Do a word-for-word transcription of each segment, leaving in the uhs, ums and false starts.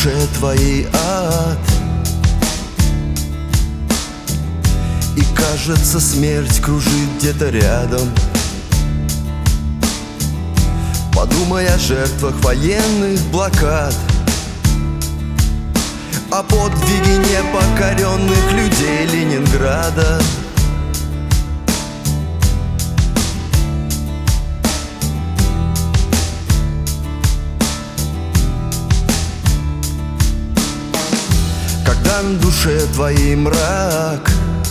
душе твоей ад, и кажется, смерть кружит где-то рядом. Подумай о жертвах военных блокад, о подвиге непокоренных людей Ленинграда. Когда на душе твоей мрак,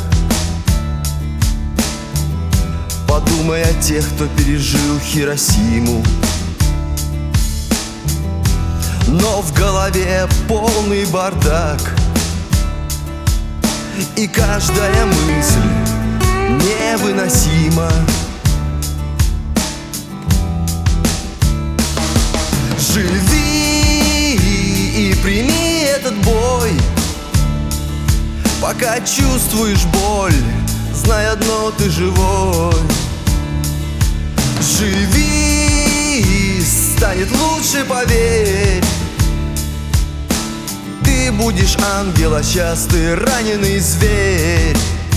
подумай о тех, кто пережил Хиросиму. Но в голове полный бардак, и каждая мысль невыносима. Живи и прими этот бой, пока чувствуешь боль, знай одно, ты живой. Живи, станет лучше, поверь. Ты будешь ангел, а сейчас ты раненый зверь.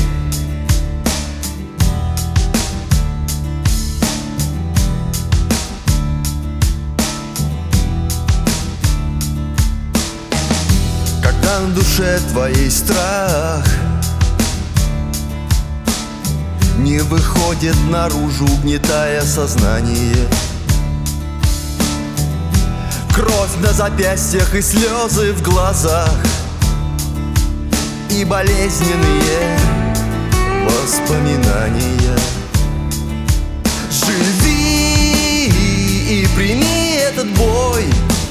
Когда на душе твоей страх не выходит наружу, угнетая сознание, кровь на запястьях и слезы в глазах, и болезненные воспоминания. Живи и прими этот бой,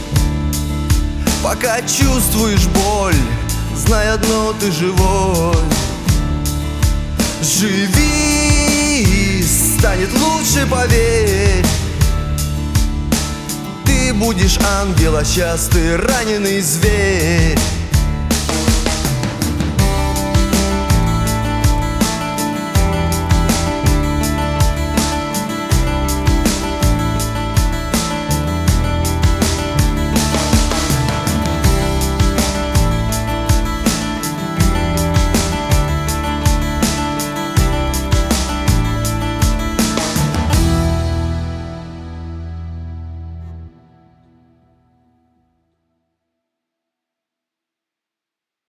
пока чувствуешь боль, знай одно, ты живой. Живи, станет лучше, поверь. Ты будешь ангел, а сейчас ты раненый зверь.